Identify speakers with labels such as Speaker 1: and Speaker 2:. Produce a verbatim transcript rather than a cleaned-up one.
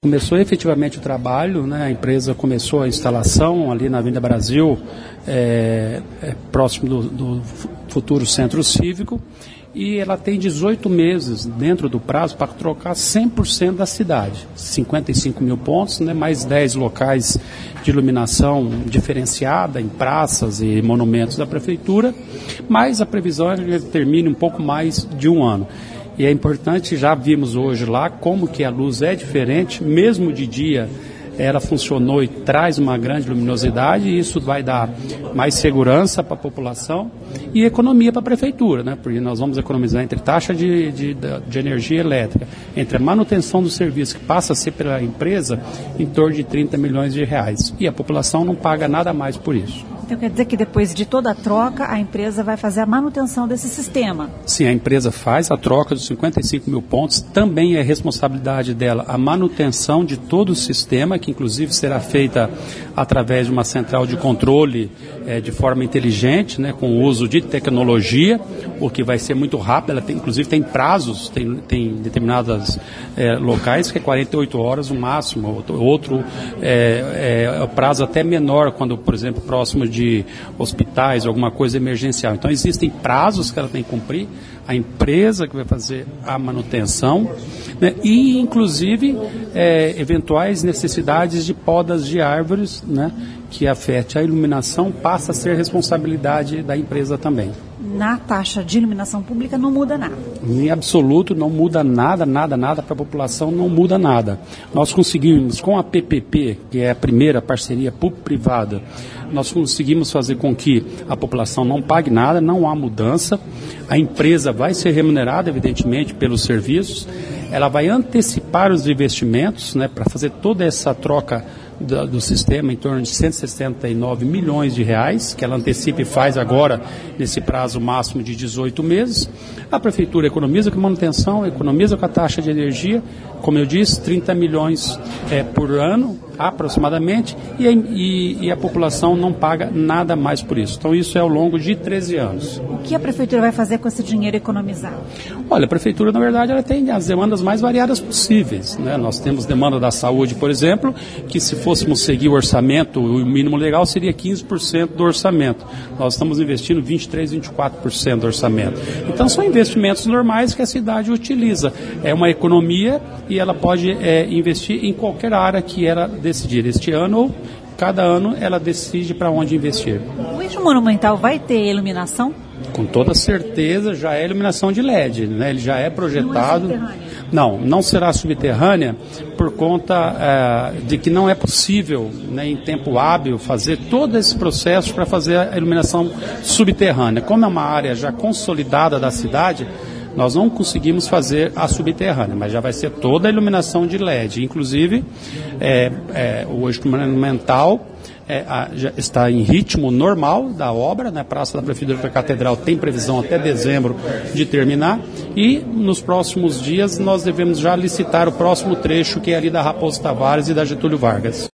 Speaker 1: Começou efetivamente o trabalho, né? A empresa começou a instalação ali na Avenida Brasil, é, é, próximo do, do futuro centro cívico, e ela tem dezoito meses dentro do prazo para trocar cem por cento da cidade, cinquenta e cinco mil pontos, né? Mais dez locais de iluminação diferenciada em praças e monumentos da prefeitura, mas a previsão é que termine um pouco mais de um ano. E é importante, já vimos hoje lá como que a luz é diferente, mesmo de dia ela funcionou e traz uma grande luminosidade, e isso vai dar mais segurança para a população e economia para a prefeitura, né? Porque nós vamos economizar entre taxa de, de, de energia elétrica, entre a manutenção do serviço, que passa a ser pela empresa, em torno de trinta milhões de reais. E a população não paga nada mais por isso.
Speaker 2: Então quer dizer que depois de toda a troca, a empresa vai fazer a manutenção desse sistema?
Speaker 1: Sim, a empresa faz a troca dos cinquenta e cinco mil pontos, também é responsabilidade dela a manutenção de todo o sistema, que inclusive será feita através de uma central de controle é, de forma inteligente, né, com o uso de tecnologia, o que vai ser muito rápido. Ela tem, inclusive tem prazos, tem, tem determinados é, locais que é quarenta e oito horas no máximo, outro, outro é, é, prazo até menor, quando, por exemplo, próximo de de hospitais, alguma coisa emergencial. Então existem prazos que ela tem que cumprir, a empresa que vai fazer a manutenção, né, e inclusive é, eventuais necessidades de podas de árvores, né, que afete a iluminação, passa a ser responsabilidade da empresa também.
Speaker 2: Na taxa de iluminação pública não muda nada?
Speaker 1: Em absoluto não muda nada, nada, nada para a população, não muda nada. Nós conseguimos, com a P P P, que é a primeira parceria público-privada, nós conseguimos fazer com que a população não pague nada, não há mudança. A empresa vai ser remunerada, evidentemente, pelos serviços. Ela vai antecipar os investimentos, né, para fazer toda essa troca do, do sistema, em torno de cento e sessenta e nove milhões de reais, que ela antecipa e faz agora nesse prazo máximo de dezoito meses. A prefeitura economiza com manutenção, economiza com a taxa de energia, como eu disse, trinta milhões é, por ano, aproximadamente, e a, e, e a população não paga nada mais por isso. Então isso é ao longo de treze anos.
Speaker 2: O que a prefeitura vai fazer com esse dinheiro economizado?
Speaker 1: Olha, a prefeitura, na verdade, ela tem as demandas mais variadas possíveis, né? Nós temos demanda da saúde, por exemplo, que se fôssemos seguir o orçamento, o mínimo legal seria quinze por cento do orçamento. Nós estamos investindo vinte e três, vinte e quatro por cento do orçamento. Então são investimentos normais que a cidade utiliza. É uma economia e ela pode é, investir em qualquer área que ela decidir. Este ano ou cada ano ela decide para onde investir.
Speaker 2: O eixo monumental vai ter iluminação?
Speaker 1: Com toda certeza já é iluminação de L E D, né? Ele já é projetado.
Speaker 2: Não é subterrânea?
Speaker 1: Não, não será subterrânea por conta é, de que não é possível, né, em tempo hábil fazer todo esse processo para fazer a iluminação subterrânea. Como é uma área já consolidada da cidade, nós não conseguimos fazer a subterrânea, mas já vai ser toda a iluminação de L E D. Inclusive, é, é, o eixo monumental é, a, já está em ritmo normal da obra, né? A Praça da Prefeitura da Catedral tem previsão até dezembro de terminar, e nos próximos dias nós devemos já licitar o próximo trecho, que é ali da Raposo Tavares e da Getúlio Vargas.